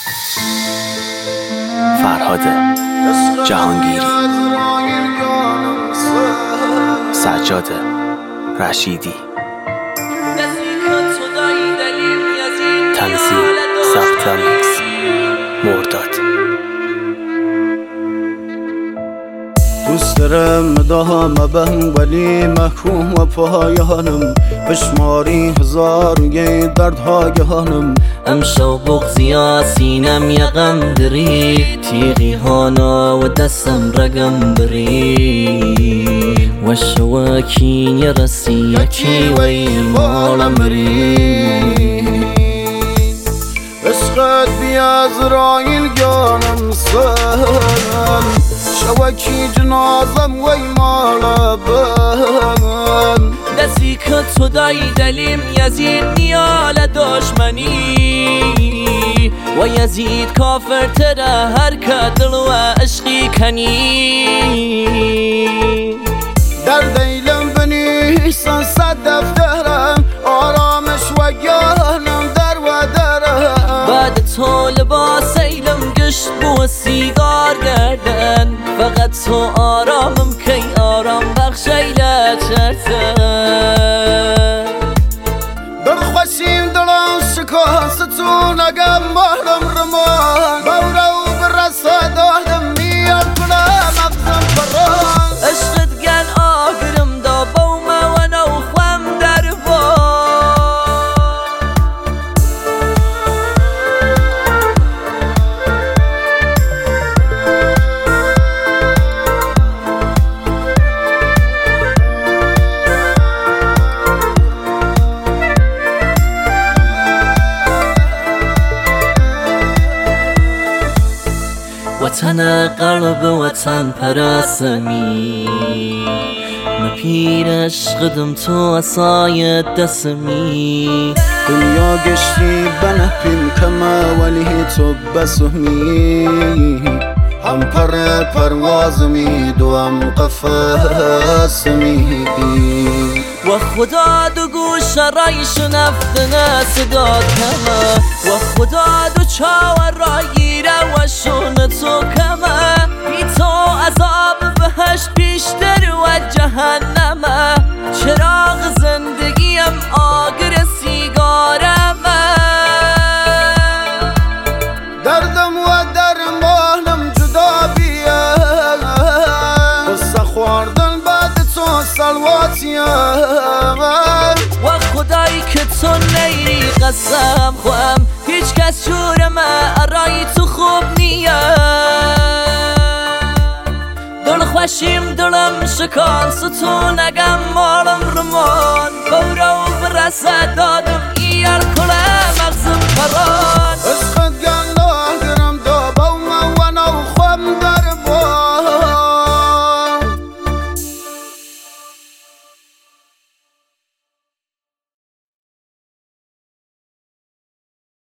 فرهاد جهانگیری، سجاد رشیدی، تنظیم سبتمیکس مرداد. دوست دارم دام بهم ولی محکوم و پایانم، بشماری هزار یه دردهای هانم. امشب بغزیا سینم یقم دری، تیغی هانا و دستم رقم بری، و شواکین یرسی یکی وی مال مری. عشقت بی عزراییل گانم سن، شوکی جنازم وی مال بن. دستی که تو دایی دلیم یزید نیال دشمنی، و یزید کافر تره هر که دل و عشقی کنی. در دیلم بنیسن صد دفترم، آرامش و گانم در و درم. بعد تو لباس ایلم گشت بو سیگار گردن، فقط تو آرامم کی آرام بخش ایله چرتن. دل خوشیم دلم شکاست تو نگم مهرم رمان، بورا و برسه دادم میاد کنم مغزم فران. عشقت گل آگرم دا بومه و نو خوام در با. وطن قلب وطن پرستمی، مپیر عشقدم تو اصای دستمی. دنیا گشتی بنهپین کما ولی تو بسهمی، هم پر پروازمی دو هم قفاسمی. و خدا دو گوش رای شنفتنه صدا کمه، و خدا دو چاور رای گیره و شون تو کمه. بی تو عذاب بهشت بیشتر و جهنمه، چراغ زندگیم آگر سیگارمه. دردم و درمانم جدا بیه، قصه خوردن بعد تو سلواتیه. و خدایی که تو نیری قسم خوام، هیچ کس جورمه ارای تو خوب نیه. دل خوشیم دلم شکان ستو نگم مالم رمان، بورا و برسه دادم ایار کلم.